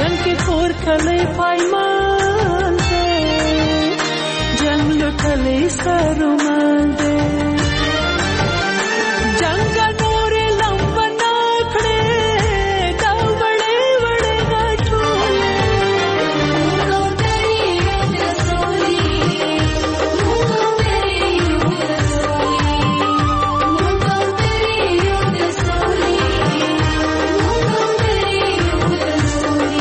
جنگ کی خور کلی پایمان دے جنگ لٹلی سرومان دے جنگ نور لمبنا کھڑے دا بڑے بڑے گاٹھولے مونگو تیری یاد رسولی مونگو تیری یاد رسولی مونگو تیری یاد رسولی مونگو تیری یاد رسولی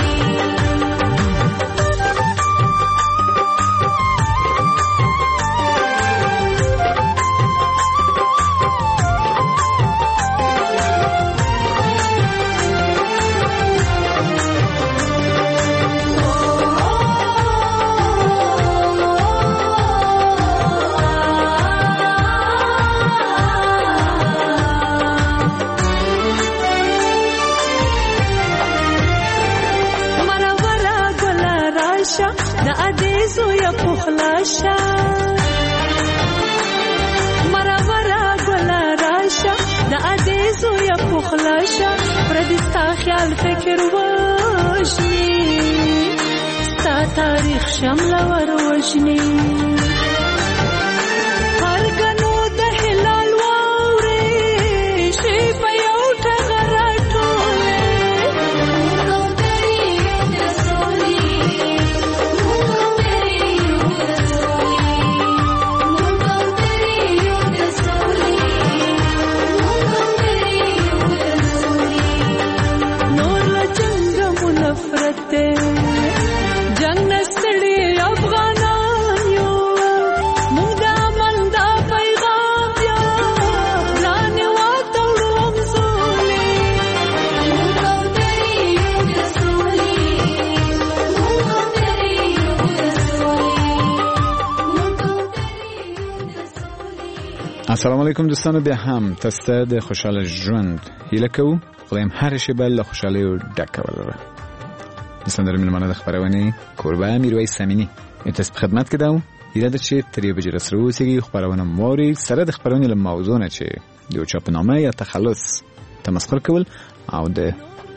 دا عدیزو یا پخلاشا مرا گلا راشا دا عدیزو یا پخلاشا پردستا خیال فکر وجنی ستا تاریخ شمل ور وجنی هرگنو دا حلال واوری شی پیوٹا غراتولی مونگو تیری یاد رسولی مونگو تیری یاد رسولی مونگو تیری یاد رسولی مونگو تیری یاد رسولی نور لجنگ منفرت دے جنگ نستڑی افغانان یو مونگ دا من دا پیغام یا لانی واتو رمزولی مونگو تیری یاد رسولی مونگو تیری یاد رسولی مونگو تیری یاد رسولی. السلام علیکم دوستانو، بیا هم تاسو د خوشاله ژوند هیله کوو. خدایم هر شی بل خوشاله او ډک ولره. دوستان درمل مننه د خبرونه کوربه میرویس سمینی تاسو په خدمت کې داو. هیله ده چې تر یو بجې سره اوسېږي خبرونه موري سره د خبرونه له موضوع نه چې د یو چاپنامه یا تخلص تمسخر کول او د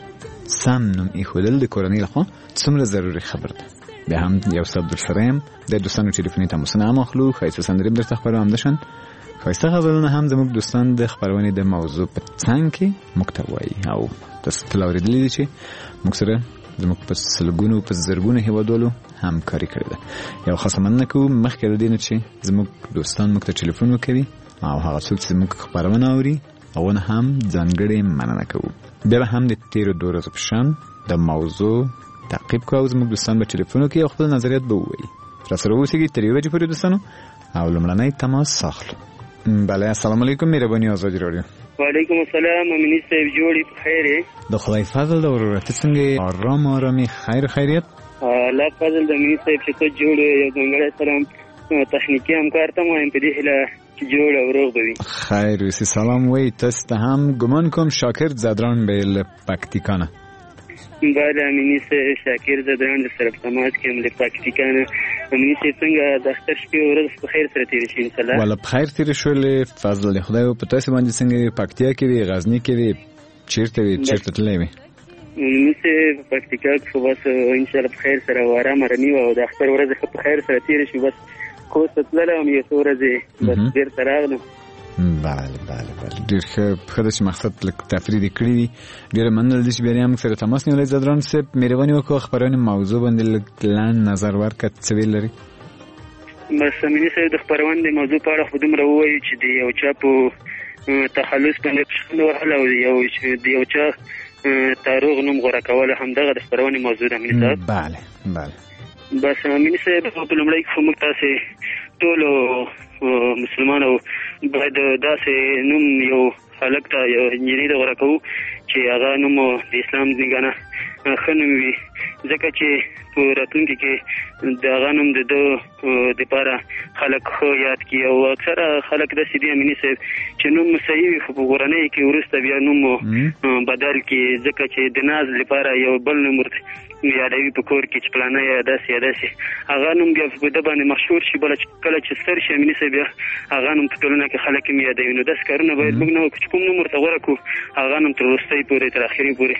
سم نوم ایښودل د کورنۍ لخوا څومره ضروري خبر ده. بیا هم یو څه در سره یم د دوستانو ټلیفوني تماسونه هم اخلو. ښایسته سندرې درته خبرو هم دشن ښایسته غزلونه هم زموږ دوستان د خبرونې د موضوع په څنګ کې محتوایي او تاسو ته اورېدلي دي چې موږ سره زموږ په سلګونو په زرګونو هیوادولو همکاري کړې ده. یو خاصه مننه کوم مخکې د دې نه چې زموږ دوستان موږ ته ټلیفون وکړي او هغه څوک چې موږ خبرونه اوري هغه هم ځانګړې مننه کوو. بیا هم د تیرو 2 ورځې په شان د موضوع تعقیب کوو. زموږ دوستان به ټلیفون وکړي او خپل نظریات به ووایي. را سره اوسېږي تر 1 بجې پورې دوستانو او لومړنی تماس اخلو. بله السلام علیکم مهرباني آزادي رادیو. وعلیکم السلام امینی صاحب جوړی په خیره. د خدای فضل د ورورت څنګه آرامي خیریت. الله فضل د امینی صاحب چې ته جوړ یو ځنګړی سلام تخنیکی همکار ته وایم په دې هله چې جوړ او روغ به وي. خیر وسی سلام وی تاسو ته هم ګمان کوم شاکر زدران به ل پکتیکانه. بله امینی صاحب شاکر زدران د سره سماج کې هم ل پکتیکانه. امینی صاحب څنګه د اختر شپې ورځ په خیر سره تیر شي ان شاء الله. ولا په خیر تیر شول فضل خدای او په تاسو باندې څنګه پکتیا کې وی غزنی کې وی چیرته تللی وی. امینی صاحب پکتیکا کې بس ان شاء الله په خیر سره و آرام رمی او د اختر ورځ په خیر سره تیر شي. بس کوڅه تللم یو ورځې بس ډیر تراغلم. بله ډیر ښه چې مقصد لک تفرید کړی وي. ډیر مننه دي چې بیا هم سره تماس نیولای. زدران صاحب مهرباني وکړه خبرونه موضوع باندې لاندې نظر ورکړه څه ویل لري. بس امینی صاحب د خبرونه د موضوع په اړه خو دومره ووایي چې د یو چا په تخلص باندې پښتنه وهله او یو چا تاروغ نوم غوړه کوله همدغه د خبرونه موضوع ده امینی صاحب. بله بس امینی صاحب په لومړی کې موږ تاسو ټول مسلمانانو باید داسې نوم یو خلک ته یو انجینری د غوړه کوو چې هغه نوم د اسلام څنګه ښه نوم وي ځکه چې په راتلونکي کې د هغه نوم د دپاره خلک ښه یاد کړي او اکثره خلک داسې دي امیني صاحب چې نوم صحیح وي خو په کورنۍ کې وروسته بیا نوم بدل کړي ځکه چې د ناز لپاره یو بل نوم ورته یادوي په کور کې چې پلانه یا داسې هغه نوم بیا په ده باندې مشهور شي بله کله چې ستر شي امیني صاحب بیا هغه نوم په ټولنه کې خلک هم یادوي. نو داسې کارونه باید موږ نه وکړو چې کوم نوم ورته غوره کړو هغه نوم تر وروستۍ پورې تر اخري پورې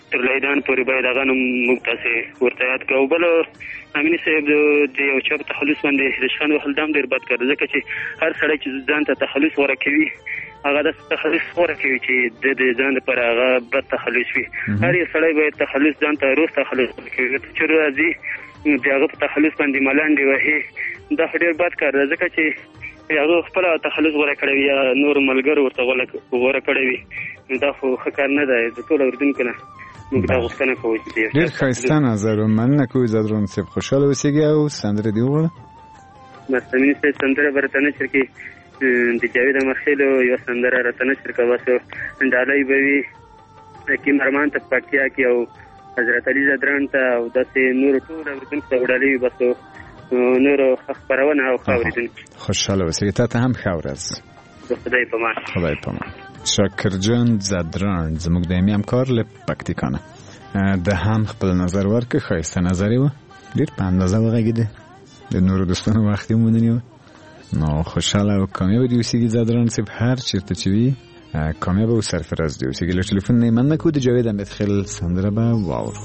تر لیدان پورې باید هغه نوم موږ تاسې ورته یاد کړو. بل امیني صاحب د یو چا په تخلص باندې رشخان وهل دا هم ډېر بد کار دی، ځکه چې هر سړی چې ځان ته تخلص غوره کوي هغه د تخلص غوره کوي چې د ځان لپاره هغه بد تخلص وي. هر یو سړی باید تخلص ځان ته روز تخلص کوي، چې راځي د هغه په تخلص باندې ملانډې وهي، دا ډېر بد کار دی، ځکه چې هغه خپل تخلص غوره کړی وي یا نور ملګرو ورته غوره کړی وي، دا خو ښه کار نه دی. د ټولو اورېدونکو نه موږ دا غوښتنه کوو چې ډېر ښایسته نظر و، مننه کوو زدران صاحب، خوشحاله اوسېږئ او سندره دې وغواړه. بس امین صاحب سندره به راته نشر کړي، د جاوید امرخیلو یوه سندره راته نشر کړه، بس ډالۍ به وي حکیم ارمان ته پکتیا کې او حضرت علي زدران ته او داسې نورو ټولو اورېدونکو ته ډالۍ وي، بس نورو خپرونه او ښه اورېدونکي. خوشحاله اوسېږئ، تا ته هم ښه ورځ. د خدای په امان. خدای په امان. شاکرجان زدران زموږ دایمي همکار له پکتیکا نه د هم خپل نظر ورکړ، ښایسته نظر یې و، ډېر په اندازه وغږېده، د نورو دوستانو وخت یې هم ونیو. نو خوشحاله او کامیابه دې اوسېږي زدران صاحب، هر چېرته چې وي کامیابه او سرفراز دې اوسېږي. له ټلیفون نه یې مننه کوو، د جاوید امیرخیل سندره به واورو.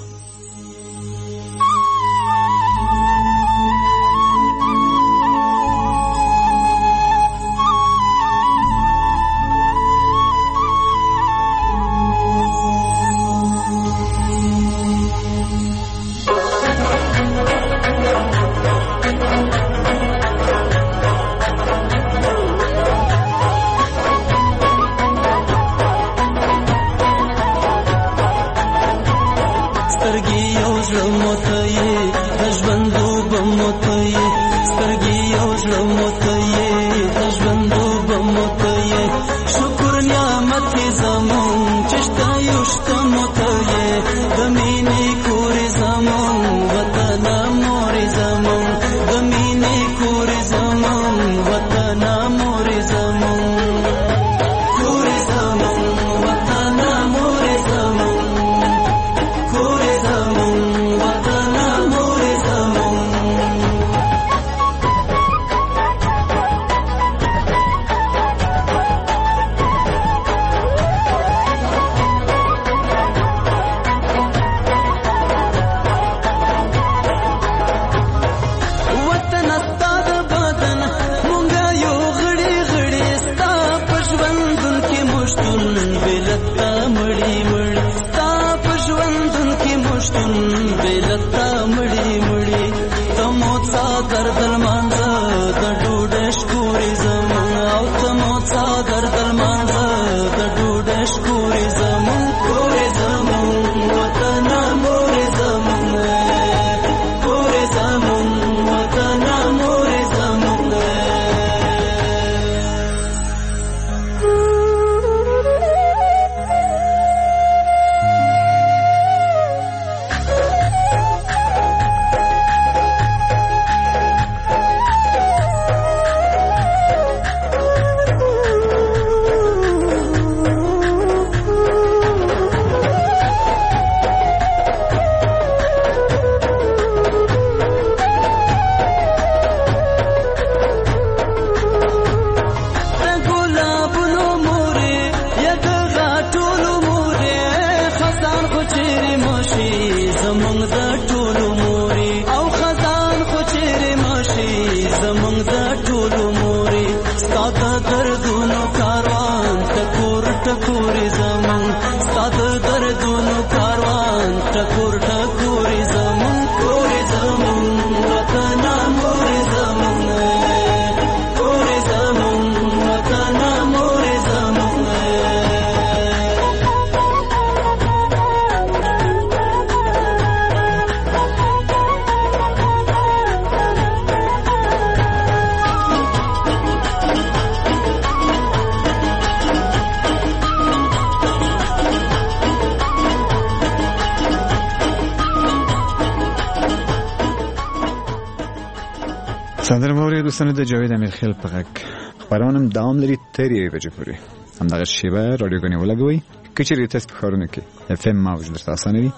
سندره موري دوستانو د جاوید امیرخیل په غږ خبرونم دوام لري تر یوې بجې پورې. همدغه شیبه رادیوګانې ولګوئ، که چېرې تاسو په ښارونو کې اف ام موج درته اسانه وي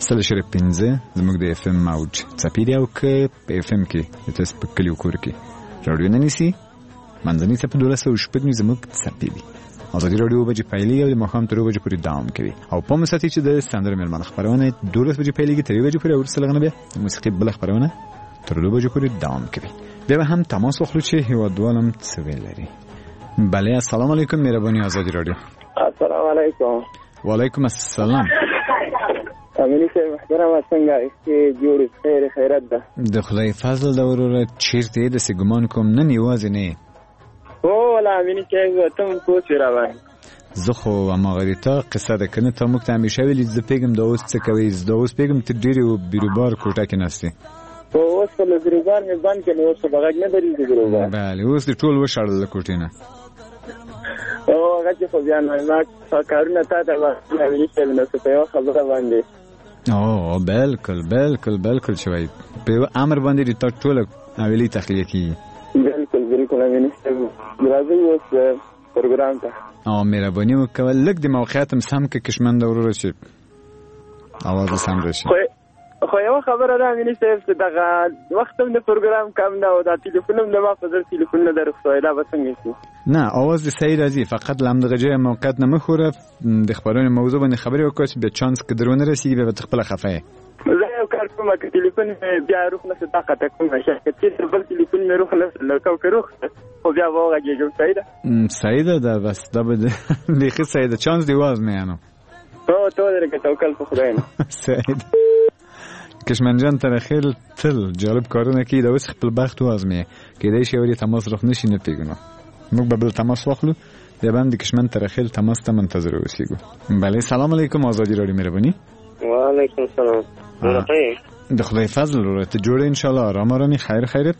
100.5 زموږ د اف ام موج څپې دي، او که په اف ام کې تاسو په کلیو کور کې رادیو نه نیسي منځنۍ څپه 12 زموږ څپې دي. ازادي راډیو بجې پیلېږي او د ماښام تر 2 بجې پورې دوام کوي او په مساتې چې د سندرې مېلمانه خپرونه 12 بجې پیلېږي تر 1 بجې پورې او وروسته له هغه بیا د موسیقي بله خپرونه تر 2 بجې پورې دوام کوي. بیا به هم تماس واخلو چې هیوادوال هم څه ویل لري. بله السلام علیکم مهرباني ازادي راډیو. السلام علیکم. وعلیکم السلام. امینی صاحب محترم څنګه یې جوړ خیر خیرت ده د خدای فضل د وروره چیرته د سې ګمان کوم نن یوازې نه او ولا امینی صاحب ته مو څه راوړم زه خو امغه ته قصه ده کنه ته موږ ته همیشه ویلې زه پیګم د اوس څه کوي زه د اوس پیګم ته ډېری بیروبار کوټه کې نسته او اوس په بیروبار مې باندې کنه اوس بغاګ نه درې بیروبار بله اوس ټول وشړل کوټې نه او هغه چې خو بیا نه کارونه تا ته امینی صاحب نو څه په خبره باندې او بالکل شوی په امر باندې ته ټول اولی تخلیه کی بالکل امینی صاحب راځي اوس پروګرام ته او مهرباني وکړه لږ د موقعیت هم سم کې کشمند وروره شي اواز سم راشي خو یو خبره ده امینی صاحب چې دغه وخت هم د پروګرام کم ده او دا ټلیفون هم د ما په ځل ټلیفون نه درخصوي دا به څنګه شي نه اواز د صحیح راځي فقط لم دغه ځای موقعیت نه مخوره د خبرونې موضوع باندې خبرې وکړه چې به چانس کې درونه رسیږي به خپل خفه زه یو کار کوم چې ټلیفون بیا روح نه طاقت کوم چې بل ټلیفون مې روح نه لکه روح خو بیا واغږیږم صحیح ده بس دا به بیخي صحیح ده چانس دی واز مې انو او تو درګه توکل په خدای نه صحیح کشمنجان ترخیل تل جالب کارونه کوي دا اوس خپل بخت وازمه کېدای شي وری تماس رخ نشي نه پیګنو موږ به بل تماس واخلو بیا باندې کشمن ترخیل تماس ته منتظر اوسېګو. بله سلام علیکم ازادي راډیو مهرباني. وعلیکم السلام. د خدای فضل ورته جوړ ان شاء الله آرام خیر خیرت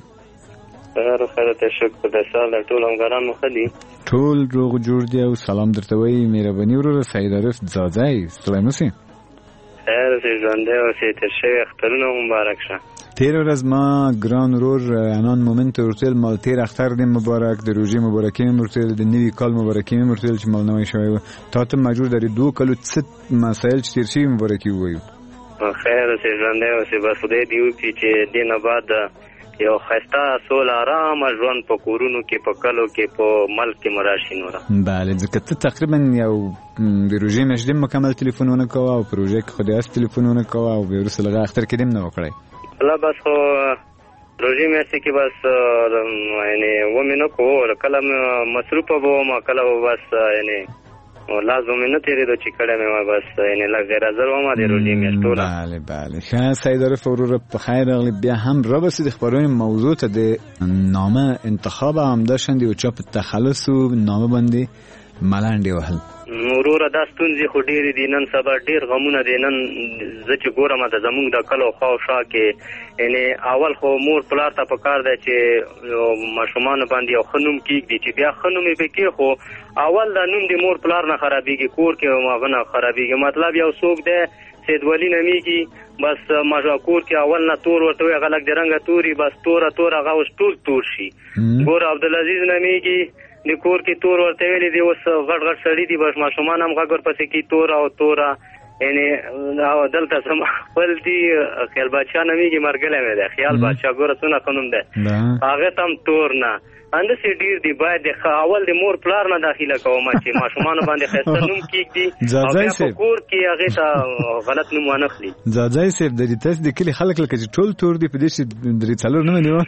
خیرت شکر د سال ټول همګرانو خدي ټول روغ جوړ دی او سلام درته وایي مهرباني ورور سید عارف زاده ستړی مسی خیر سي ژوندې او سي تر شي اخترونه مبارک شه. تیر ورځ ما ګران رور انان مومنت ورتل مال تیر اختر دې مبارک د روزي مبارکي ورتل د نوي کال مبارکي ورتل چې مال نوې شوی تا ته مجبور درې 2 کلو څه مسائل چې تیر شي مبارکي وایو. خیر سي ژوندې او سي بس دې دیو چې دینه بعد یو خسته سول آرام ژوند په کورونو کې په کلو کې په ملک کې مراشي نوره. بله ځکه ته تقریبا یو د روژې میاشتې مکمل تلیفونونه کوه او پروژې کې خو دې اس تلیفونونه کوه او بیا وروسته لږ اختر کې دې نه وکړی الله بس خو روژې میاشتې کې بس یعنې ومې نه کوو کله مصروفه به وم کله به بس یعنې لازم مې نه تېرېدو چې کړی مې وه بس یعنې لږ غیر حاضر وم د روژې میاشت ټوله. بله ښه سید عارف وروره په خیر راغلی بیا هم رابسې د خپرونې موضوع ته د نامه انتخاب همداشان یو چا په تخلص و نامه باندې ملنډې وهل وروره دا ستونزې خو ډېرې دي نن سبا ډېر غمونه دی نن زه چې ګورم د زمونږ د کلو خوا شا کې یعنې اول خو مور پلار ته پکار دی چې ماشومانو باندې یو ښه نوم کېږدي چې بیا ښه نوم یې پې کېښو اول دا نوم د مور پلار نه خرابېږي کور کې هغه نه خرابېږي مطلب یو څوک دی سید ولی نومیږي بس کور کې اول نه تور ورته وي هغه لږ د رنګه توري بس توره هغه اوس ټول تور شي. ګوره عبدالعزیز نومیږي د کور کې تور ورته ویلې دي اوس غټ سړي دي بس ماشومان هم غږ ورپسې کوي توره یعنې دلته خپل دي خیال بادشاه نومیږي مرګلی مې دی خیال بادشاه ګوره څونه ښه نوم دی هغې ته هم تور نه انداسې ډېر دي باید اول د مور پلار نه داخله کوم چې ماشومانو باندې ښایسته نوم کېږدي او بیا په کور کې هغې ته غلط نوم وانخلي. ځاځی صاحب د دې تاسې د کلي خلک لکه چې ټول تور دي په دې چې 3-4 نومه دي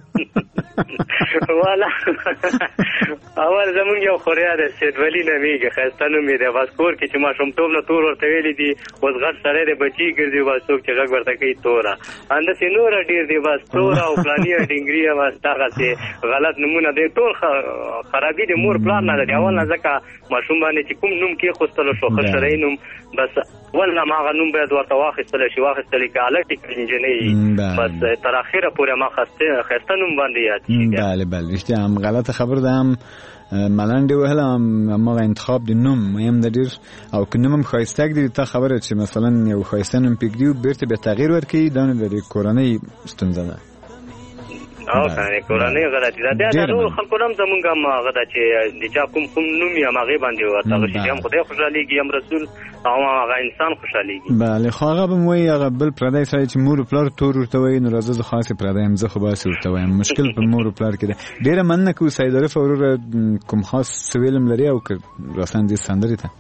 والا اول زمونږ یو خوریا دی سید ولی نومیږي ښایسته نوم یې دی بس کور کې چې ماشومتوب نه تور ورته ویلي دي اوس غټ سړی دی بچي ګرځي بس څوک چې غږ ورته کوي توره انداسې نوره ډېر دي بس توره او فلاني ډنګري بس دغسې غلط نومونه دی ټول خرابي د مور پلار نه دی اول نه ځکه ماشوم باندې چې کوم نوم کېښودلو شو ښه شرعي نوم بس ول نه هغه نوم باید ورته واخیستلی شي واخیستلی که هلک که نجلۍ بس تر اخره پورې ما ښایسته نوم باندې یاد شي. بله رښتیا هم غلطه خبر ده هم ملنډې وهل هماغه انتخاب د نوم مهم ده ډېر او که نوم هم ښایسته ږدي تا خبره چې مثلا یو ښایسته نوم پرېږدي او بېرته بیا تغییر ورکوي دا نو د کورنۍ ستونزه ده. او کنه کورنۍ غلطي ده بیا د ټول خلکو هم زمونږ هم هغه ده چې د چا کوم نوم یې هماغې باندې ورته هغه شي هم خدای خوشحالېږي هم رسول او هغه انسان خوشحالېږي. بله خو هغه به م وایي هغه بل پردی سړی چې مور و پلار تور ورته وایي نو راځه زه خاصې پردی یم زه خو باسې ورته وایم مشکل په مور و پلار کې ده. ډېره مننه کوو سید عارف وروره کوم خاص سویلم لري او که راستان دې سندرې ته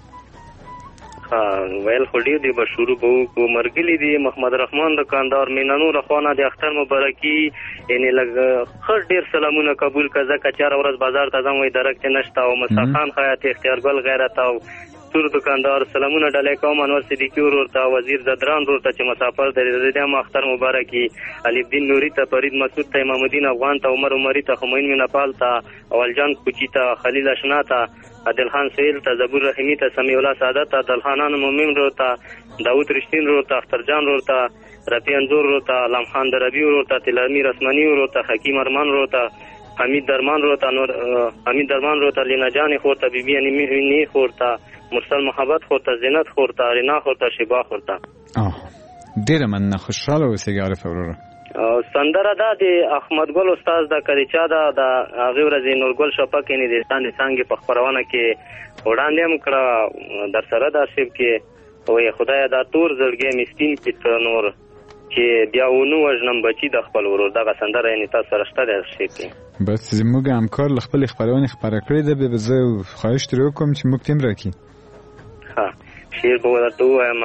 ویل خو ډېر دی به شروع به وکړو. مرګلي دی محمد رحمان دکاندار مینانو رخوانه د اختر مبارکي یعنې لږ ښه ډېر سلامونه قبول که ځکه چې هره ورځ بازار ته ځم وایي درک چې نشته او مستخان خیاط اختیارګل غیرت او تور دکاندار سلامونه ډالۍ کوم انور صدیقي ورور ته وزیر زدران ورور ته چې مسافر دی د دې هم اختر مبارکي علي الدین نوري ته فرید مسعود ته امام الدین افغان ته عمر عمري ته خمین مینپال ته اولجان کوچي ته خلیل اشنا ته عادل خان سهیل ته زبور رحیمی ته سمیع الله سعادت ته دلخانان مومن ورور ته داود رشتین ورور ته اخترجان ورور ته رفیع انځور ورور ته علام خان دربي ورور ته تلامیر اسماني ورور ته حکیم ارمان ورور ته حمید درمان ورور ته نور حمید درمان ورور ته لینا جان خور ته بیبي انیمی خور ته مرسل محبت خور ته زینت خور ته رینا خور ته شیبا خور ته ډېره مننه خوشحاله اوسئ عارف وروره. سندره دا د احمد ګل استاد د کلیچا دا د هغې ورځې نورګل شفق یعنې د ستانې څانګې په خپرونه کې وړاندې هم کړه در سره دا شیب کې وایي خدایه دا تور زړګی مې سپین کړي ته نور چې بیا ونه وژنم بچي د خپل ورور دغه سندره یعنې تاسو سره شته دی شیب کې بس زموږ همکار له خپلې خپرونې خپره کړې ده بیا به زه خواهش ترې وکړم چې موږ ته هم راکړي. ښه شعر به ورته ووایم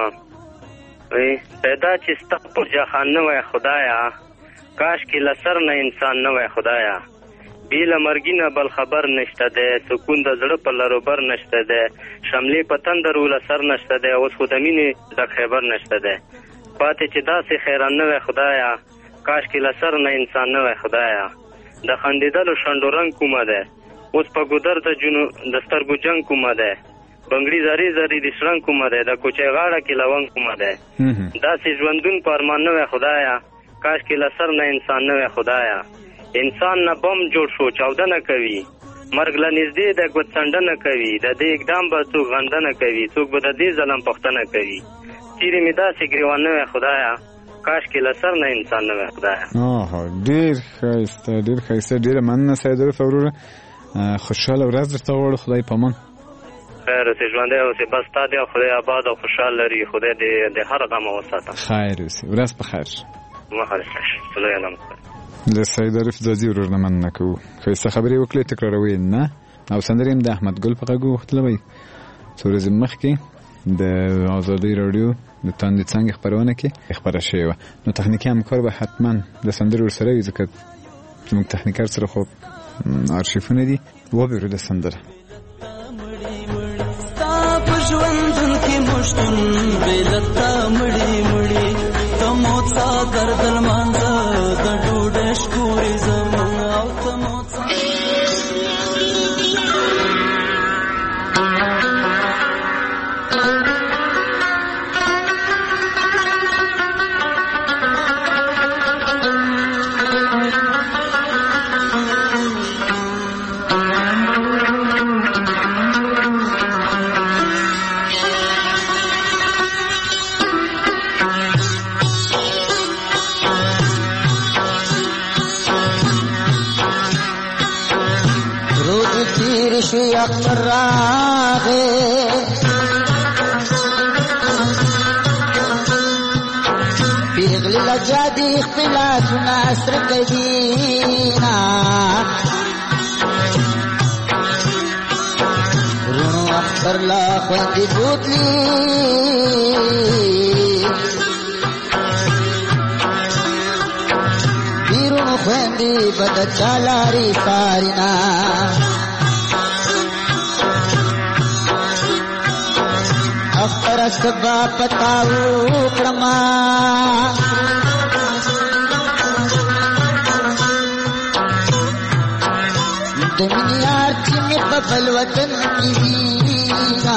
پیدا چې ستا پر جهان نه وای خدایا کاش کې له سر نه انسان نه وای خدایا بې له مرګي نه بل خبر نشته دی سکون د زړه په لروبر نشته دی شملې په تندر له سر نشته دی اوس خو د مینې د خیبر نشته دی پاتې چې داسې خیران نه وای خدایا کاش کې له سر نه انسان نه وای خدایا د خندېدلو شنډو رنګ کومه دی اوس په ګودر د سترګو جنګ کومه دی بنګړي زری زری د شرنګ کومه دی د کوچۍ غاړه کې لونګ کومه دی داسې ژوندون په ارمان نه وای خدایا کاش کې له سر نه انسان نه وای خدایا انسان نه بم جوړ شو چاودنه کوي مرګ له نږدې د ګوتڅنډنه کوي د دې اقدام به څوک غندنه کوي څوک به د دې ظلم پوښتنه کوي چیرې مې داسې ګریوان نه وای خدایا کاش کې له سر نه انسان نه وای خدایا. ډېر ښایسته ډېره مننه سید عارف وروره خوشحاله ورځ درته غواړو خدای پامان خیر اوسې ژوندی اوسې بس تا دی خدای آباد او خوشحال لري خدای د هر غم وساته خیر اوسې ورځ په خیر له سید عارف ځاځي ورور نه مننه کوو ښایسته خبرې وکړې تکراروي نه او سندرې هم د احمد ګل په غږ وغوښتله وایي څو ورځې مخکې د ازادۍ راډیو د تاندې څانګې خپرونه کې خپره شوې وه نو تخنیکي همکار به حتما د سندرې ورسره وي ځکه زموږ تخنیکر سره خو آرشیفونه دي وبېرو د سندره ژوندون کې مشتون بېلتا مړی مړی ته مو څا دردل مانځه د ډوډۍ شکورې زمون او ته مو څا اختر راغه پیغلی لجادی اختلاف ناصر کدینا رونو اختر لا خوندی بوتلی بیرونو خوندی بد چالاری سارینا اختر سبا پتاو کرما دنیار چی میں ببل وطن کی وینا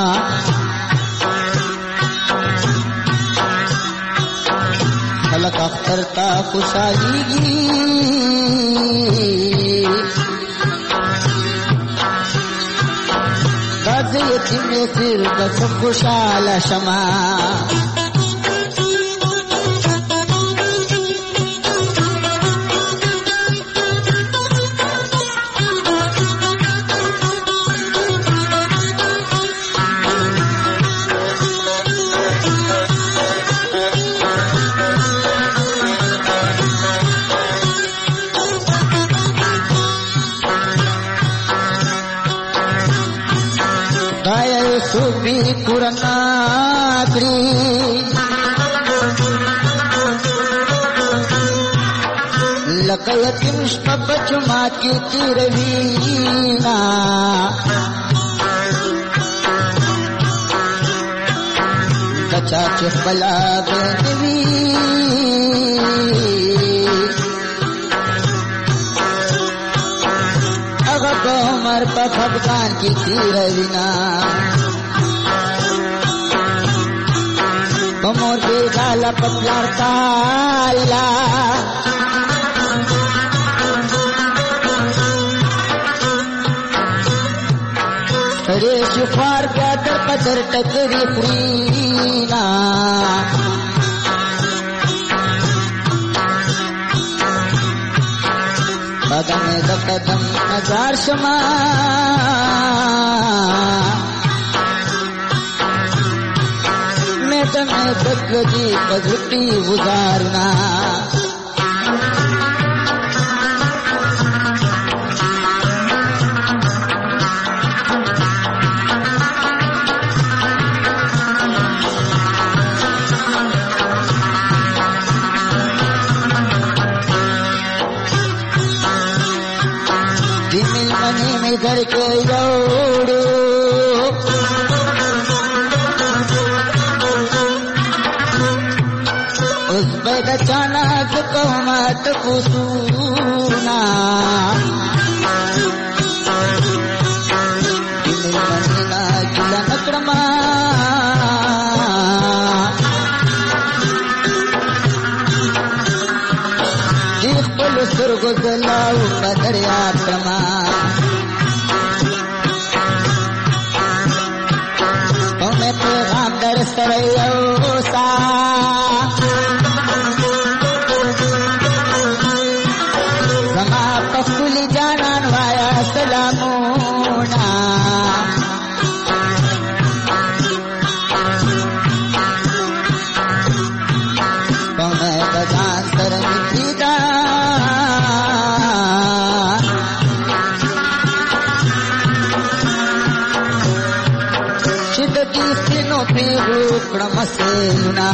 خلق اختر تا خوشحالی گی یتیمې تیر د خوشاله شمه څوک بې کوره نه کړي لکه یتیم شپه په جومات کې تېروينا چا چې خپله بېنه وي هغه په عمر په خفګان کې تېروينا په مور بېګاله په پلار تاله سړی چې خوار بیا در په در ټکرې خورينا قدم د قدم نظر شما مې ته مې دکړې په ځټي وزارنا घर के जोड़ो उस पर अचानक कौमत कुसूना महीना गिला नकरमा देख पल सुरगो जलाओ दरिया प्रमा पैगाम در سره یوسا زما په خپل جانان وایا سلامونه په مې ځان سره نکیدا no pego kramasena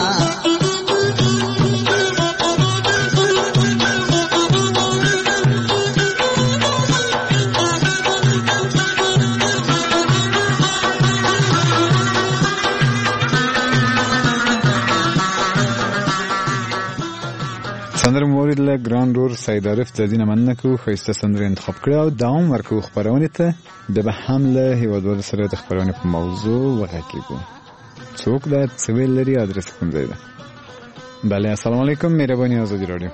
سندره مورد له ګران رور سید عارف د دینه مننه کو خسته سندره انتخاب کړو او دوام ورکو خبرونه ته د به حمله هیوادوال سره د خبرونه په موضوع وغږیږو څوک د سویل لري ادرس کوم ځای ده بله السلام علیکم مهرباني آزادی رادیو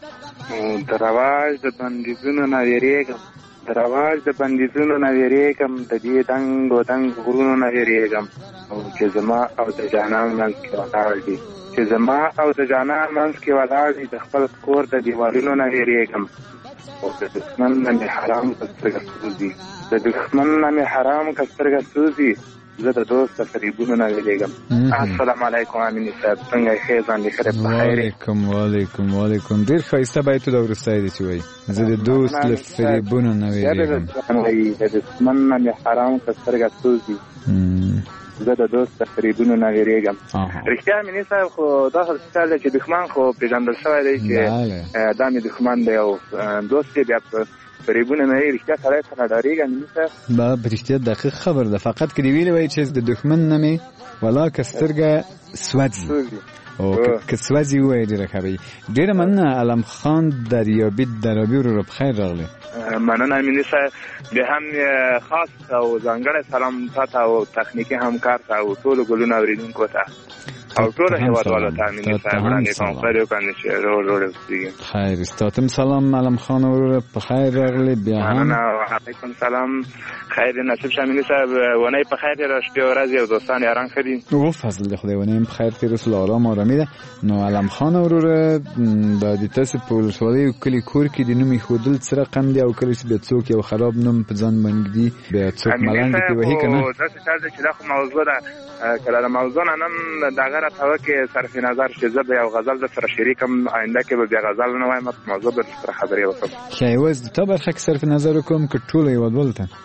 درواز د بندیزونو نه ویریږم درواز د بندیزونو نه ویریږم د دې دنګ او دنګ غرونو نه ویریږم او چې زما او د جانان منځ کې ولاړ دي چې زما او د جانان منځ کې ولاړ دي د خپل کور د دیوالونو نه ویریږم او د دښمن نه مې حرام کسترګه سوزي د دښمن نه مې حرام کسترګه سوزي زه د دوست د فریبونو نه ویریږم السلام علیکم امین صاحب څنګه یې ښه ځان دې ښه په خیر وعلیکم ډېر ښایسته بیت د وروستی دی چې وایي زه د دوست له فریبونو نه ویریږم د دښمن نه مې حرام کسترګه سوزي زه د دوست د فریبونو نه ویریږم رښتیا امین صاحب خو دا خبره ده چې دښمن خو پیژندل شوی دی چې دا مې دښمن دی او دوست یې بیا فریبونه نه رښتیا سړی څخه ډارېږي امین صاحب دا په رښتیا دقیق خبر ده فقط که دې ویلې وایي چې د دښمن نه مې ولا که سترګه سوځي او که سوځي ووایي ډېره ښه به ډېره مننه علم خان دریابي ورو په خیر راغلی مننه امین صاحب بیا هم خاص او ځانګړی سلام تا ته او تخنیکي همکار ته او ټولو ګلونو اورېدونکو ته او ټول هیوادوالو ته امین صاحب وړاندې کوم خیر وکړئ چې ورور اوسېږي خیر ستاتم سلام علم خان ورور په خیر راغلی بیا هم علیکم سلام خیر نصیب شه امین صاحب ونې په خیر را شپې ورځې او دوستان یاران ښه دي او فضل د خدای ونې په خیر تېر رسول آرام آرامي ده نو علم خان ورور دا د تاسو په ولسوالۍ کلي کور کې د نوم ایښودل څه رقم دی او کله چې بیا څوک یو خراب نوم په ځان باندې ږدي بیا څوک ملنګ دې وهي که نه داسې کار دی چې دا خو موضوع ده که له موضوع نه نن دغه راته وکړې صرف نظر چې زه به یو غزل در سره شریکم آینده کې به بیا غزل نه وایم په موضوع به سره خبرې وکړم ښه یوازې د تا برخه کې صرف نظر وکړم که ټولو هېوادوالو ته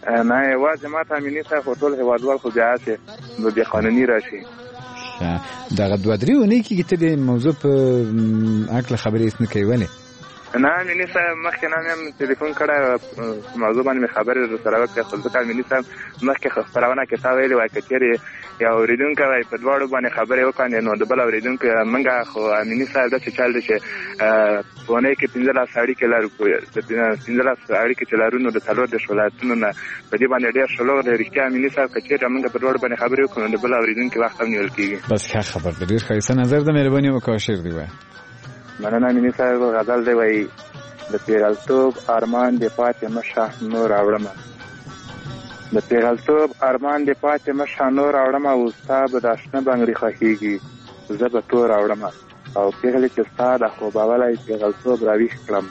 نه یوازې ما ته امیني صاحب خو ټول هېوادوال خو بیا هسې نو بې قانوني راشي. دغه 2-3 اونۍ کېږي ته د موضوع په هکله خبرې هېڅ نه کوې ولې؟ نه امیني صاحب مخکې نه مې هم تلیفون کړی موضوع باندې مې خبرې درسره وکړې خو ځکه امیني صاحب مخکې خپرونه کې تا ویلې وای که چېرې یو اورېدونکی وای په دواړو باندې خبرې وکړې نو د بل اورېدونکي موږ خو امیني صاحب داسې چل دی چې په اونۍ کې 15 اړیکې لرو د 15 اړیکې چې لرو نو د 14 ولایتونو نه په دې باندې ډېر شلوغ دی. رښتیا امیني صاحب که چېرې موږ په دواړو باندې خبرې وکړو نو د بل اورېدونکي وخت هم نیول کېږي. بس ښه خبر ده، ډېر ښایسته نظر ده، مهرباني وکړه شعر دې وایه. مننه امیني صاحب. غزل دی وایي د پیغلتوب ارمان دې پاتې مشه نور راوړمه، د پیغلتوب ارمان دې پاتې مشه نور راوړمه، او ستا به دا شنه بنګړي خوښېږي زه به تور راوړمه، او پېغلې چې ستا د خوبولی پیغلتوب راویښ کړم،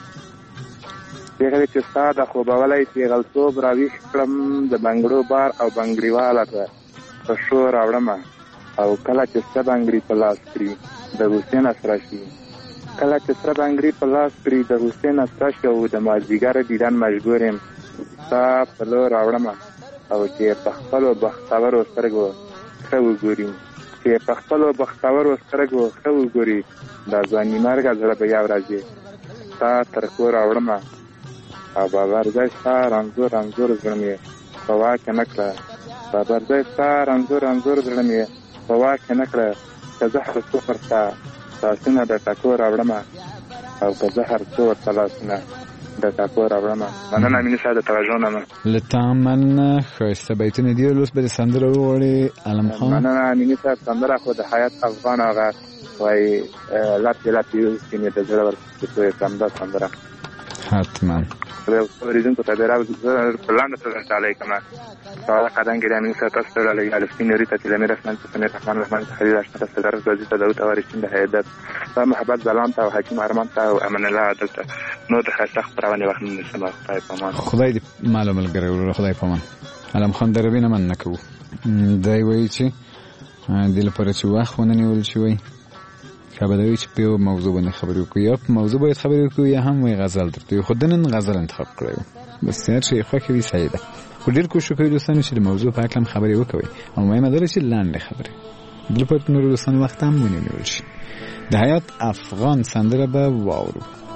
پېغلې چې ستا د خوبولی پیغلتوب راویښ کړم، د بنګړو بار او بنګړیواله ته په شور راوړمه، او کله چې ستا بنګړي په لاس کړي د غوسې نه سره شي، کله چې سره بنګړي په لاس کړي د غوسې نه سره شي، او د مازدیګر دیدن مجبور یم ستا په لور راوړمه، او چې په خپلو بختورو سترګو ښه وګوري، چې په خپلو بختورو سترګو ښه وګوري، دا ځواني مرګه زړه به یو ورځې ستا تر کور راوړمه، او بابرځی ستا رنځور رنځور زړه مې په واک کې نه کړه، بابرځی ستا رنځور رنځور زړه مې په واک کې نه کړه، که زهر څو ورته لاسونه د ټکور راوړمه، او که زهر څو ورته لاسونه د ټکور راوړمه. مننه امیني صاحب د توجه نه. له تا مننه. ښایسته بیتونه دي. اوس به د سندره وغواړې علم خان؟ مننه امیني صاحب. سندره خو د حیات افغان هغه وایي لپې لپې اوښکې مې د زړه ورپسې کړم، دا سندره حتما اوریدونکو ته په لاندې توګه ډالۍ کومه. سوال قدم ګیری امین صاحب تاسو ته ډالۍ الفتی نوری ته تلمیر رحمان سمیر رحمان رحمان خلیل اشنا صدر رضی ته داوود اوریشین د هیئت و محبت زلان ته او حکیم ارمان ته او امن الله عادل ته نو د خاصه خبرونه وخت نه سم خدای پامان. خدای دې معلومه لګره خدای پامان. علم خان دروینه من نکو دای وایي چې د لپاره چې وخت ونه نیول شي کابدوی چې په موضوع باندې خبرې وکړو، یا په موضوع باید خبرې وکړو یا هم وي غزل درته خو دنن غزل انتخاب کړو. بس هر شي خو کې وی سعیده خو ډیر کوشش کوي دوستانو چې د موضوع په اړه خبرې وکړي، او مهمه ده چې لاندې خبرې بل په نور دوستانو وخت هم ونیول شي. د حیات افغان سندره به واورو.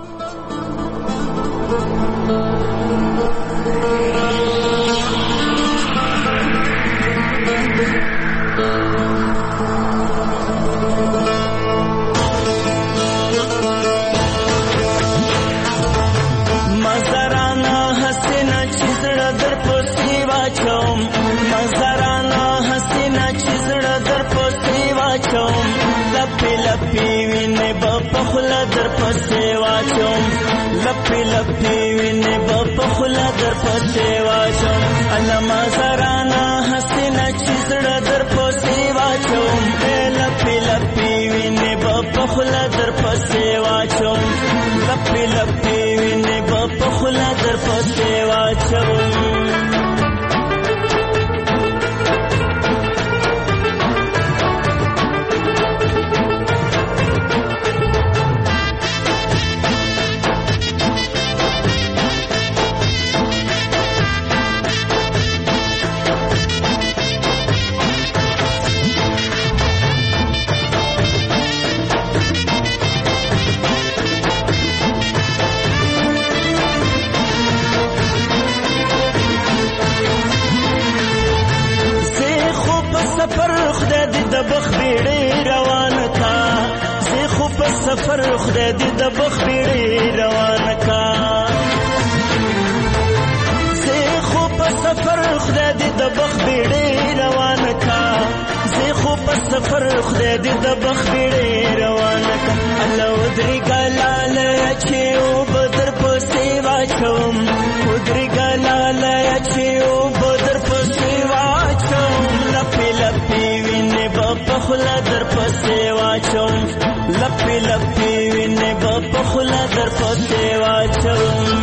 لپی لپی وینه په خلا در پسې واچوم علما زرانا حسینا چیزړه در پسې واچوم لپی لپی وینه په خلا در پسې واچوم لپی لپی وینه په خلا در پسې واچوم. سفر خدای دې د بخبړې روان کا زه خو په سفر خدای دې د بخبړې روان کا زه خو په سفر خدای دې د بخبړې روان کا الله ودري ګلال چې او بدر پسې واچوم ودري ګلال چې او بدر پسې واچوم لپی لپی وینه په خلا در پسې واچوم لپی لپی وینه په خلا در پسې واچوم.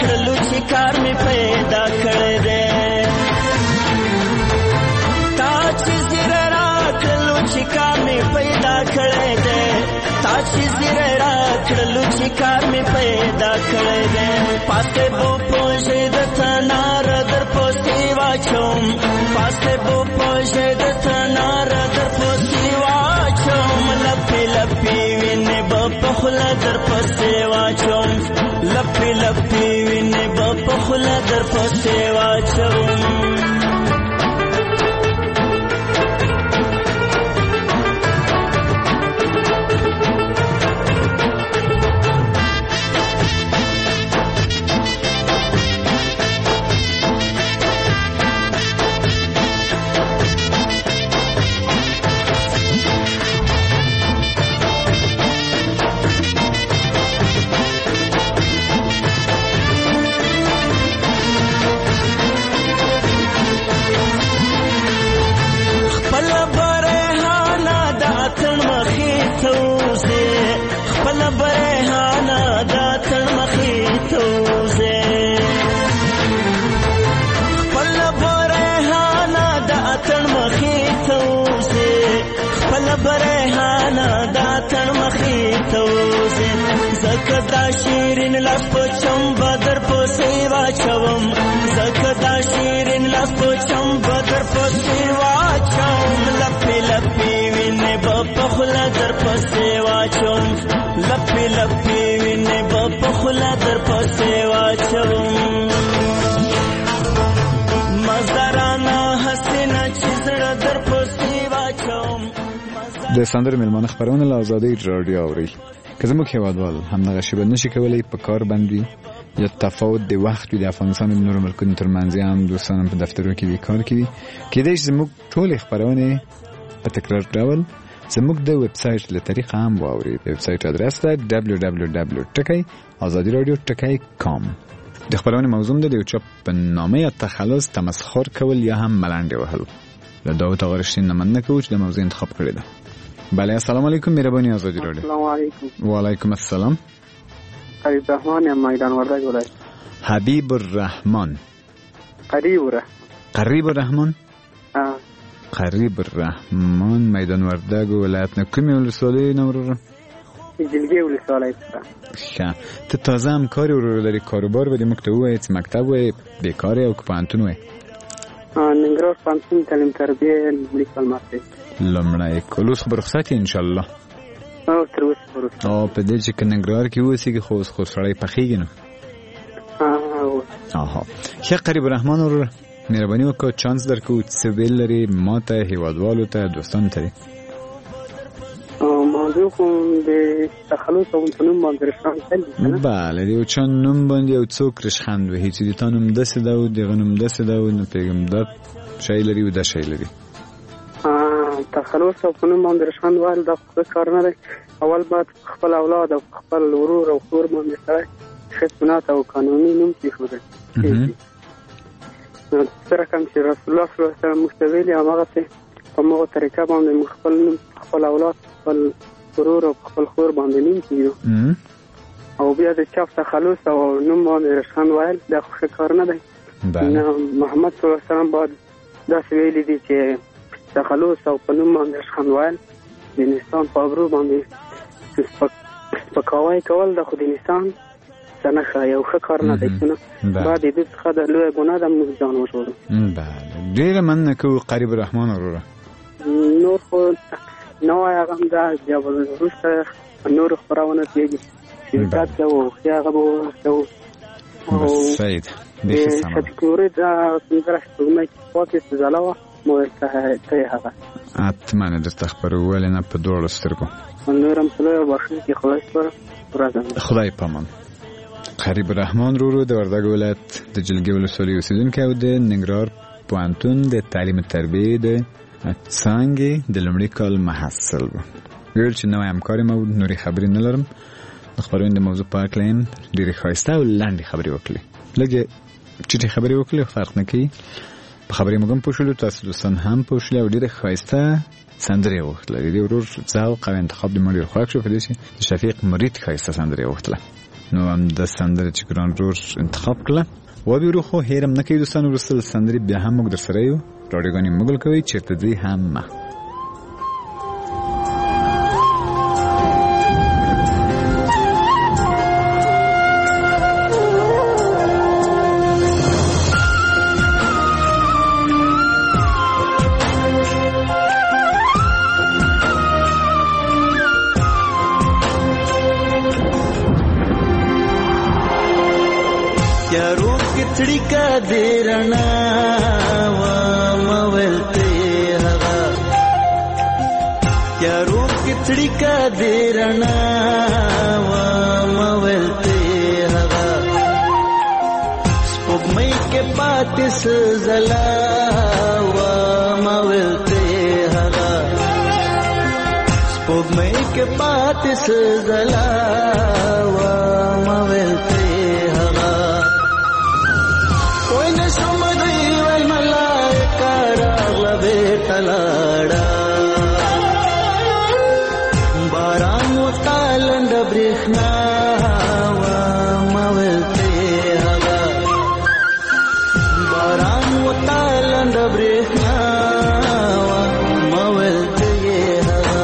کړلو چې کار مې پیدا کړی دی تا چې زیره راکړلو چې کار مې پیدا کړی دی تا چې زیره راکړلو چې کار مې پیدا کړی دی پاتې بو پوژې د تنار در پوستې واچوم پاتې بو پوژې د تنار در پوستې واچوم لپې لپې وینې به په خوله در پسې واچوم لپې لپې وینې به په خوله در پسې واچوم برهانا دا تن مخی توزی زکدا شیرین لاس پچم بدر پسی واچوم زکدا شیرین لاس پچم بدر پسی واچوم لپی لپی وینه بپخلا در پسی واچوم لپی لپی وینه بپخلا در پسی واچوم مزدرانا حسینا چیزر در پسی واچوم د سندرې مېلمانه خپرونه له ازادۍ راډیو اوري که زموږ هېوادوال همدغه شیبه نشي کولی په کار بند وي یا تفاوت د وخت وي د افغانستان او نورو ملکونو ترمنځ هم دوستان په دفترو کې وي کار کوي کېدای شي زموږ ټولې خپرونې په تکرار ډول زموږ د ویب سایټ له طریقه هم واوري د ویب سایټ ادرس ده www.azadiradiow.com د خپرونې موضوع ده د یو چا په نامه یا تخلص تمسخر کول یا هم ملنډې وهل له داوود آقا رشتین نه مننه کوو چې د موضوع انتخاب کړې ده. بله السلام علیکم مهربانی آزادی رادیو. السلام علیکم. و علیکم السلام. حبیب الرحمن میدان وردگ ولایت. حبیب الرحمن. قریب الرحمن. قریب الرحمن میدان وردگ ولایت. نه کومه ولسوالی نمره؟ جلگه ولسوالی است. ښه ته تازه هم کاری ورو لري کاروبار ودی مکتب وای مکتب وای بیکاری او پانتون وای؟ ننګرهار پانتون تعلیم تربیه لیکل ماسټر. لمړی کلوس برخصت ان شاء الله. تر اوسه برخصت. او په دې چې ننګرهار کې اوسېږي خو سړی پخېږي نو. ښه قریب الرحمن ورور مهرباني وکړه چانس درکو څه ویل لري ماته هیوادوالو ته دوستانو ته. موضوع کوم د تخلص او فنون باندې رښتان کړي. بله یو چا نوم باندې یو څوک رښخند وهي چې د تا نوم داسې ده او دغه نوم داسې ده او نه پوهېږم دا شی لري او دا شی لري. تخلص او فنون باندې رښخند وهل دا ښه کار نه دی. اول باید خپل اولاد او خپل ورور او خور باندې سړی ښه سنت او قانوني نوم کېښودی. څه رقم چې رسول الله صلی الله علیه وسلم موږ ته ویلي هماغسې په همغه طریقه باندې موږ خپل نوم خپل اولاد خپل ورور او خپل خور باندې نوم کېږدو او بیا د چا تخلص او نوم باندې رښخند ویل دا ښه کار نه دی. محمد صلی الله علیه وسلم باید داسې ویلي دي چې تخلص او په نوم باندې رښخند ویل د انسان په ابرو باندې سپکاوی کول د خو د انسان څه نښه یو ښه کار نه دی. باید د دې څخه د لویه ګناه ده موږ ځان وژغورو. ډېره مننه کوو قریب الرحمن وروره. نور خو نه وایي هغه هم ده بیا به وروسته نورو خپرونه کېږي شرکت کوو هغې هغه به ورسوو او د شفیق نوري دا پنځلس سپوږمۍ چې پاتې زله وه ما ورته ته یې هغه حتما درته خپرو ولې نه په دواړو سترګو نور هم خدای وبخښي چې خدای سپاره ورځم خدای پامان. قریب الرحمن رورو د وردګ ولایت د جلګې ولسوالۍ اوسېدونکی او د ننګرهار پوهنتون د تعلیم تربیې د څانګې د لومړي کال محصل و. ویل چې نوی همکار یم او نورې خبرې نه لرم د خپرونې د موضوع په هکله یم ډېرې ښایسته او لنډې خبرې وکړې لږې چټې خبرې وکړې فرق نه کوي په خبرې موږ هم پوه شولو تاسو دوستان هم پوه شولې او ډېرې ښایسته سندرې یې وغوښتله د دې ورور ذوق او انتخاب د ما ډېر خوښ شو په دې چې د شفیق مرید ښایسته سندرې یې وغوښتله. نو هم د سندره چې ګران رور انتخاب کړه و بیرو خو هیرم نکوي دوستان ورسل سندرې بیا هم موږ در سره یو رادیوګانې مګل کوي چېرته ځي هم تڑکا دیرنا و مولتے ہوا کیا روک تڑکا دیرنا و مولتے ہوا سپوږمۍ کے پاتس زلا و مولتے ہوا سپوږمۍ کے پاتس زلا و مولتے ہوا تلاڑا باران و تالند برخنا و مولتے ہوا باران و تالند برخنا و مولتے ہوا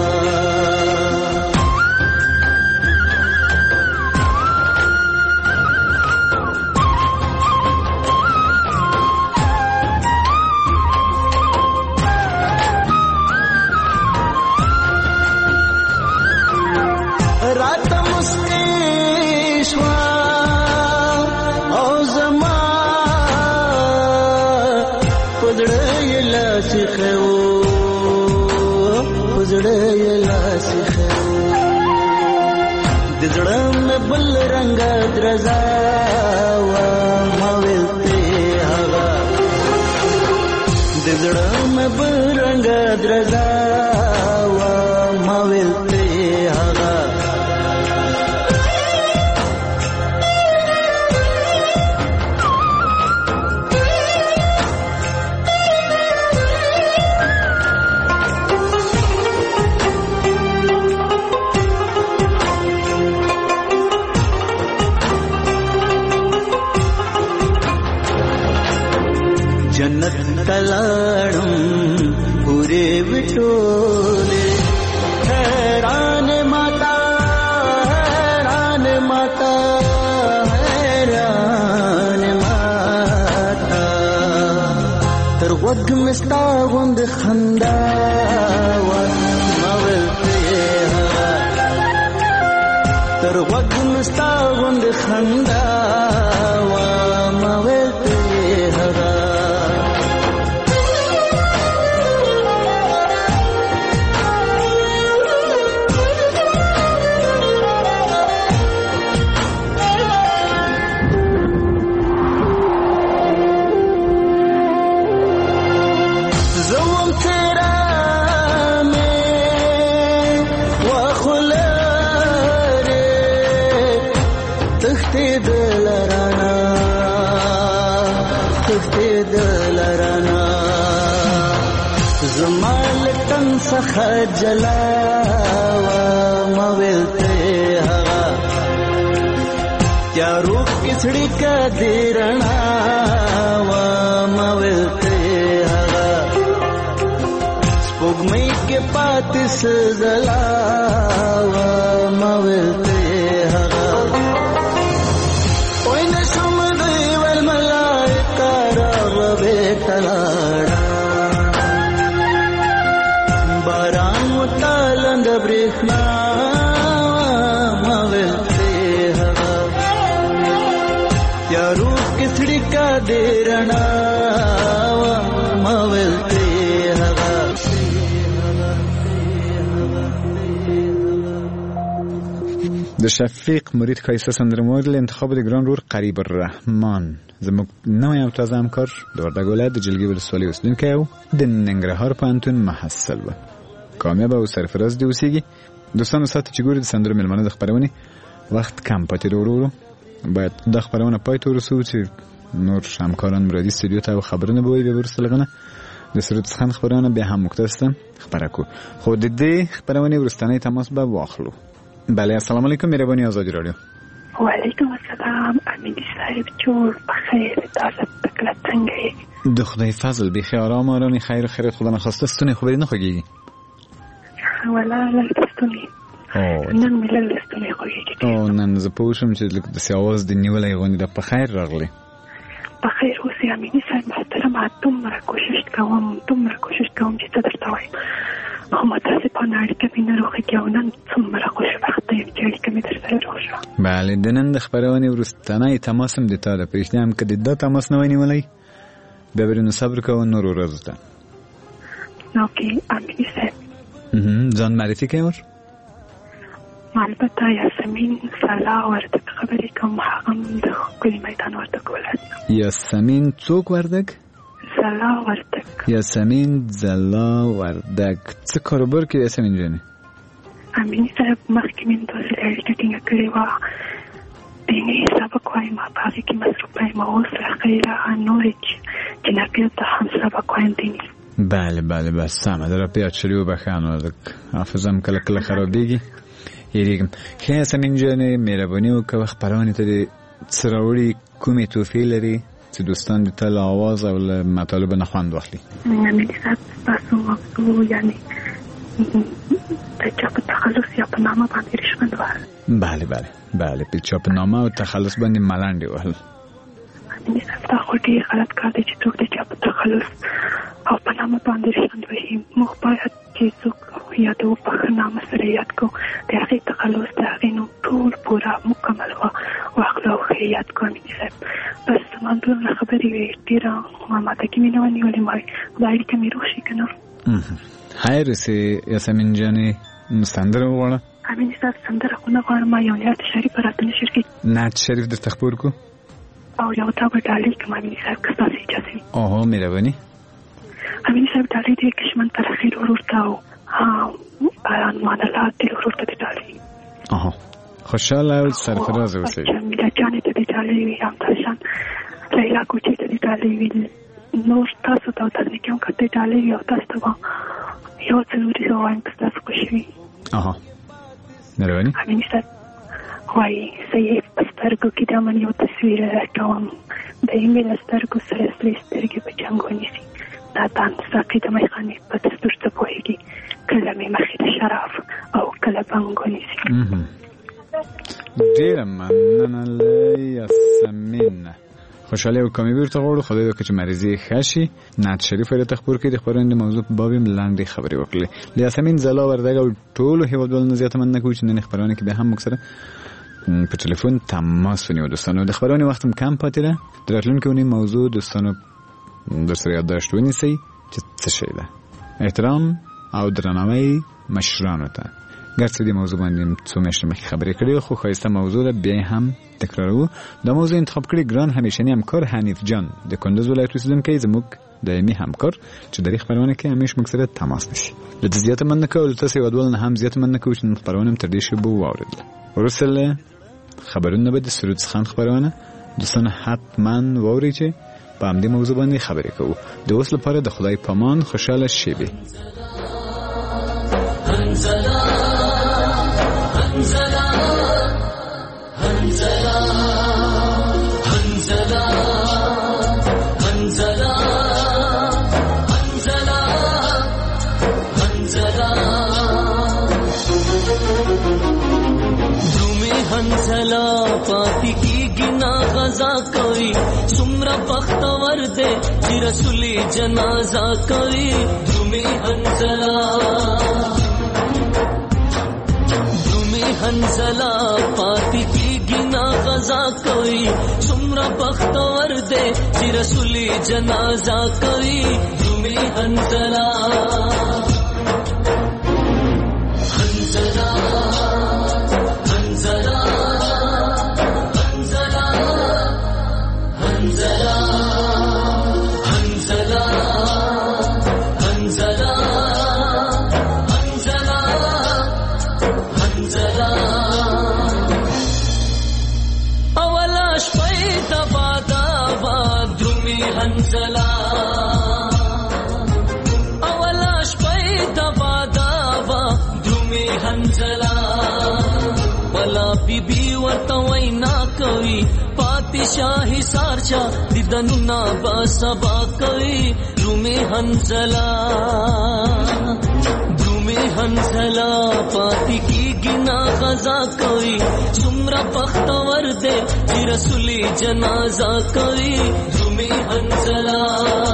بل رنگ درزا و مولتے ہوا دزڑم بل رنگ درزا و مولتے ہوا جنت تلاڑم پورے بٹولے حیران ماتا حیران ماتا حیران ماتا تر غوږ مستا غوند خندا و مولتے ہوا تر غوږ مستا غوند خندا و مولتے ہوا جلا و مولتے ہوا کیا روح کسڑی کا دیرنا و مولتے ہوا سپوږمۍ کے پاتس زلا و مولتے ہوا کوئی نشم دی والملائکہ راغبے تلاڑا باران و تالند برخنا مولتے ہوا کیا روح کسڑی کا دیرنا مولتے ہوا د شفیق مرید ښایسته سندرمویل انتخاب د ګران رور قریب الرحمن زموږ نوی او تازه همکار د وردګ ولایت د جلگې ولسوالۍ اوسیدونکی او د ننګرهار پوهنتون محصل و کامیاب او سرفراز دې اوسیږي. دوستانو ساعت چې ګوري د سندرو مېلمانه د خپرونې وخت کم پاتې دی ورو باید د خپرونه پای ته ورسوو چې نور همکاران مرادي استودیو ته خبرونه به وایي بیا وروسته لږ نه د سرود څخه خبرونه بیا هم موږ تاسو ته خپره کړو. خو د دې خپرونې وروستنی تماس به واخلو. بله السلام علیکم مهرباني آزادی رادیو. وعلیکم السلام امینی صاحب جور بخیر تاسو تکله څنګه د خدای فضل بخیر آرام خیر خدا نخواسته ستونی خوبی نخوگیگی ولا لستونی نن مې لستونی خوږیږي نن زه پوښم چې د سیاواز د نیولې غونډه د په خیر راغلی په خیر اوسې امینی صاحب محترم دومره کوشش کوم چې څه درته وایم خو متاسفانه اړیکه مې نه روښیږي او نن څومره خوشبخته یم چې اړیکه مې درسره روغ شوه. بله د نن د خپرونې وروستنی تماس هم د تا ده په رښتیا هم که د دا تماس نه وای نیولی بیا به نو صبر کوو نورو ورځو ته. اوکې امینی صاحب ځان معرفي کوې ور؟ البته یاسمین سلا وردک خبرې کوم هغه هم د ښکلي میدان وردک ولایت. یاسمین څوک وردک؟ زلا وردک. یاسمین زلا وردک. څه کاروبار کې یاسمین جانې؟ امینی صاحب مخکې مې داسې اړیکه ټینګه کړې وه دیني سبق وایم په هغې کې مصروفه یم اوس غیره نورې جنرګیو ته هم سبق وایم دیني. بله سمه در پیاد شدی و بخانو حافظم کله کله خرابیږي یریږم. ښه یاسمین جانې مهرباني وکړه خپرونې ته د څه راوړي کومې تحفې لري چې دوستان د تا له آواز او له مطالب نه خوند واخلي. امینی صاحب ستاسو موضوع یعنې د چا په تخلص یا په نامه باندې رشوت وهل. بله په چا په نامه او تخلص باندې ملنډې وهل. امینی صاحب دا خو ډېر غلط کار دی چې څوک د چا په تخلص او په نامه باندې رشوت وهي. موږ باید چې څوک یادو په ښه نامه سره یاد کړو د هغې تخلص د هغې نوم ټول پوره مکمل واخلو او ښه یاد کړو. امینی صاحب بس زما دومره خبرې وې ډېره ماته کې مې نه وه نیولې ما دا اړیکه مې روغ شي که نه. خیر سې یاسمین جانې سندره وغواړه. امینی صاحب سندره خو نه غواړم ما یو نعت شریف راته نشر کړي. نعت شریف درته خپور کړو او یو تا به ډالۍ کړم امینی صاحب که ستاسو اجازه وي. اوهو مهرباني. امینی صاحب ډالۍ د کشمن ترخیر ورور ته او مان الله دل ورور ته د ډالۍ. اوهو خوشحاله او سرفراز اوسئ. جمیله جانې ته د ډالۍ وي همداشان لیلا کوچۍ ته د ډالۍ وي نور تاسو ته تاسو کې هم که د ډالۍ وي او تاسو ته به یو ضروري زه وایم که ستاسو خوښي وي. مهرباني. امینی صاحب وایي زه یې په سترګو کې د امن یو تصویر لټوم د ایمې له سترګو سره سرې سترګې په جنګ ونیسي دا دان ساقي د میخانې په دستور څه پوهېږي کله مې مخې د شراب او کله بنګ ونیسي. ډېره مننه له یاسمین. خوشحالي او کامیابي ورته غواړو. خدای وکړي چې مریضي ښه شي. نعت شریف یې راته خپور کړي د خپرونې د موضوع په باب یې لنډې خبرې وکړلې. له یاسمین زلا وردګ او ټولو هېوادوالو نه زیاته مننه کوو چې نن خپرونه کې بیا هم موږ سره په ټلیفون تماس ونیو. دوستانو د خپرونې وخت هم کم پاتې ده. د راتلونکې اونۍ موضوع دوستانو در سره یادداشت ونیسئ چې څه شی ده. احترام او درناوی مشرانو ته. ګرڅه دې موضوع باندې څو میاشتې مخکې خبرې کړې خو ښایسته موضوع ده بیا هم تکراروو. دا موضوع انتخاب کړی ګران همیشني همکار حنیف جان د کندوز ولایت اوسېدونکی زموږ دایمي همکار چې د دې خپرونه کې همیش موږ سره تماس نیسي. له ده زیاته مننه کوو له تاسو هېوادوالو نه هم زیاته مننه کوو چې نن خپرونه هم تر دې شیبو واورېدله. وروسته له خبرونه به د سرود څخه خپرونه دوستانو حتما واورئ چې په همدې موضوع باندې خبرې کوو. د اوس لپاره د خدای پامان خوشحاله شیبې. हंसला पाती की गिना गजा कोई सुमरा बख्तवर दे रसूली जनाजा कोई धूमी हंसला पाती की गिना गजा कोई सुमरा बख्तवर दे रसूली जनाजा कोई धूमी हंसला ورته وینا کوي پاتې شاهي سارچا دیدنونه با سبا کوي رومي حنزلا پاتې کیږي نا غزا کوي څومره بختور دی چې رسولي جنازه کوي رومي حنزلا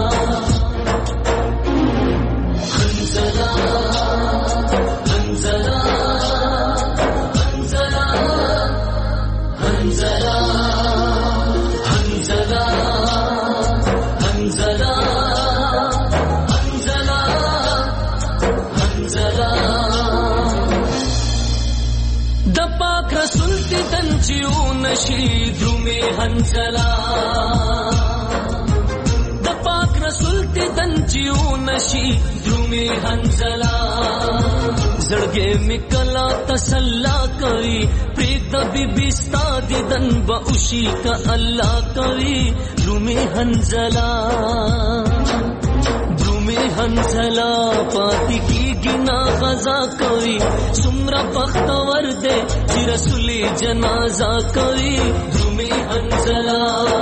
نشید رومي حنزلا د پاک رسول ته دنجیو نشید رومي حنزلا زړګې میکلا تسلا کوي پریک د بیبي ستا دیدن به اوشي کا الله کوي رومي حنزلا حنزلا پاتې کیږي نا غزا کوي څومره بختور دی چې رسولي جنازه کوي رومي حنزلا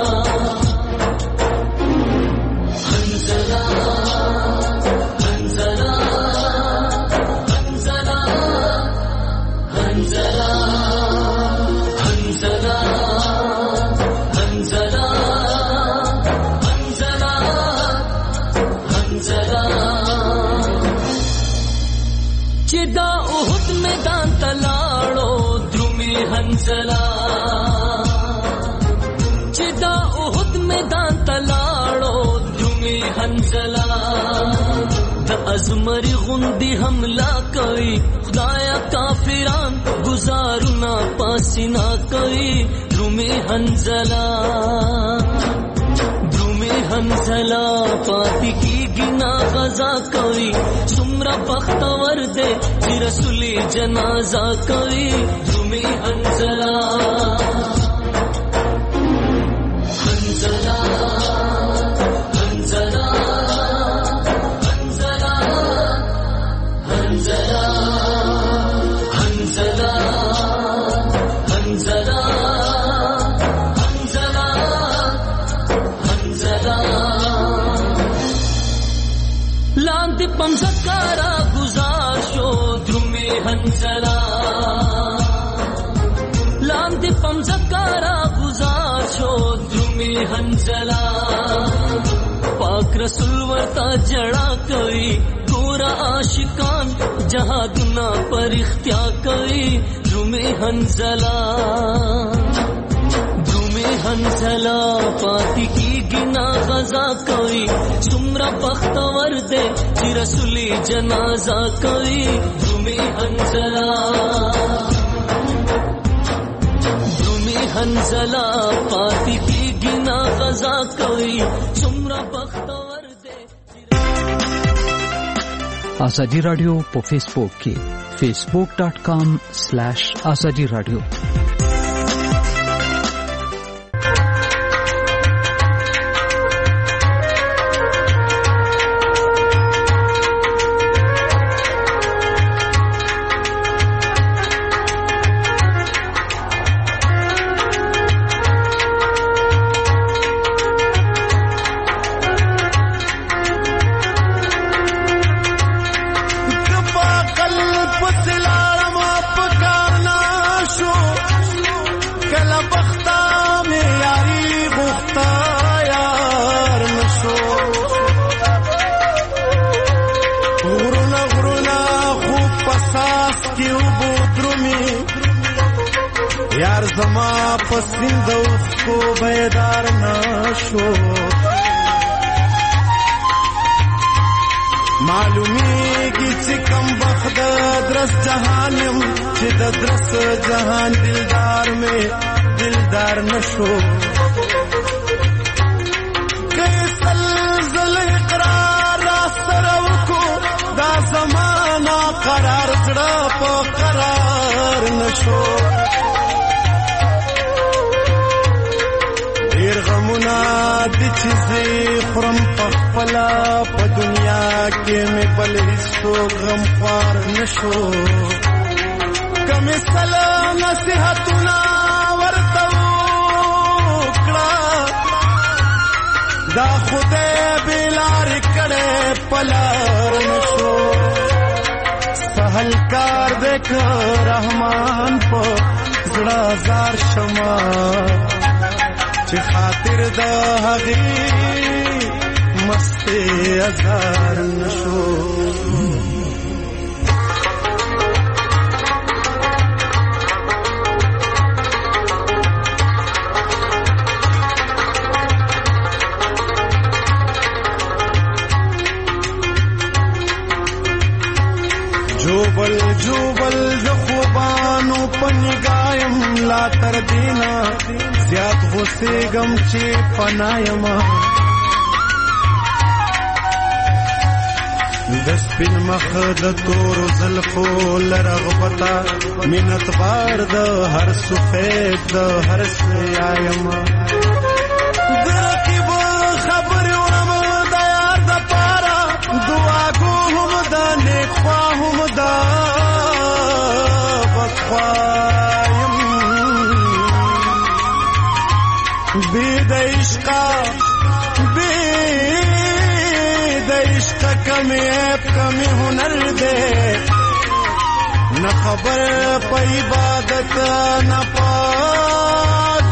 چې دا احد میدان تلاړو درومي حنزلا د ازمري غوندي حمله کوي خدایا کافران گزارونه پاسینا کوي درومي حنزلا پاتې کیږي نا غزا کوي څومره بختور دی چې رسولي جنازه کوي رومي حنزلا پمزکارا گزار شو درومي حنزلا لاندې پمزکارا گزار شو درومي حنزلا پاک رسول ورتا جڑا کوي ګورا عاشقان جهادنا پر اختیار کوي درومي حنزلا پاتې کیږي نا غزا کوي څومره بختور دی چې رسولي جنازه کوي رومي حنزلا پاتې کیږي نا غزا کوي څومره بختور دی. آزادی رادیو په فیسبوک کې facebook.com/azadi radio زما پسند اوس کو بیدار نشو معلومیږي چې کم بخت درس جهانم چې د درس جهان دلدار میں دلدار نشو کیسل زل اقرار سره کو دا زمانہ قرار زړه په قرار نشو ډیر غمونه دي چې زه خورم په خپله په دنیا کې مې بل هېڅوک غمخوار نشو کمې سله نصیحتونه دا خدای بلار کړه پلار نشو سهل کار دیکھ رحمان په زړه زار شما چې خاطر د هغې مسته ازار نشو جوبل جوبل د خوبانو پنګایم لا تر دینا زیات غوسېږم چې فنایم د سپین مخ د تور زلفو لرغبتا منت بار د هر سفید د هر سیایم درکیب خبر ورم د یار د پارا دعا کوم د نیک خواهم دا بخوایم بید عشقا کمی عیب کمی ہنر دے نہ خبر پہ عبادت نہ پا